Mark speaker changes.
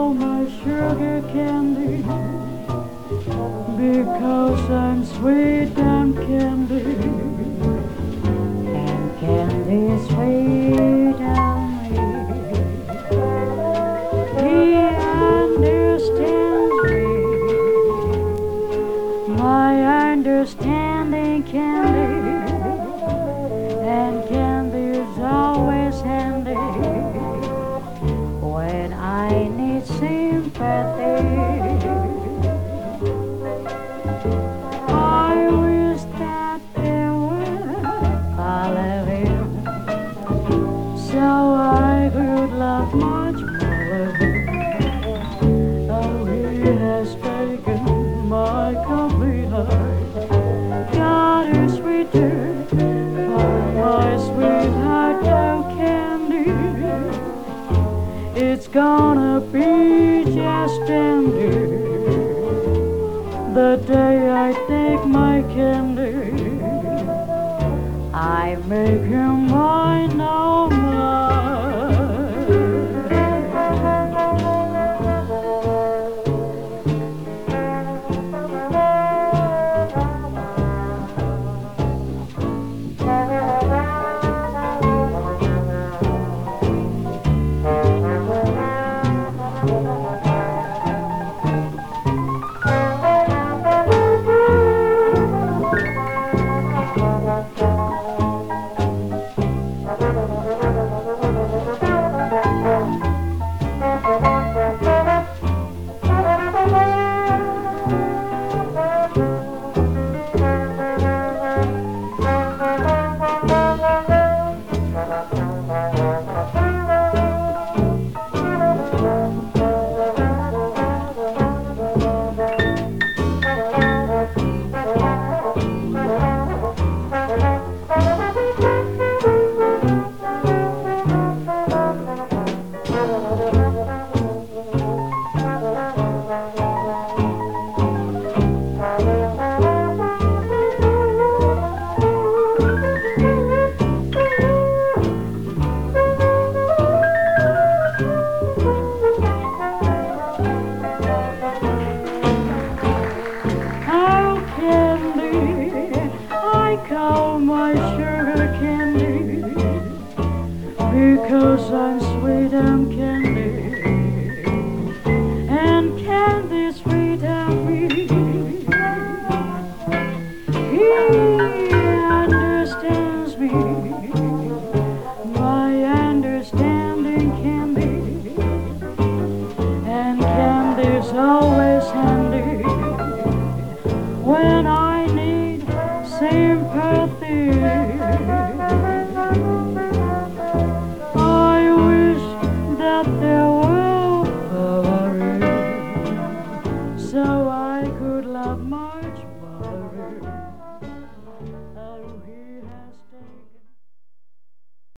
Speaker 1: call my sugar candy, because I'm sweet and candy, and candy is sweet on me. He understands me, my understanding candy, and candy is always handy when I need sympathy. I wish that there were all of him, so I could love much more. Oh, he has taken my complete heart. God is sweeter for my sweetheart, oh candy. It's gonna be just tender the day I take my candy. I make him mine no more. Call my sugar candy, because I'm sweet and candy, and candy sweet and me. He understands me, my understanding candy, and candy's always handy when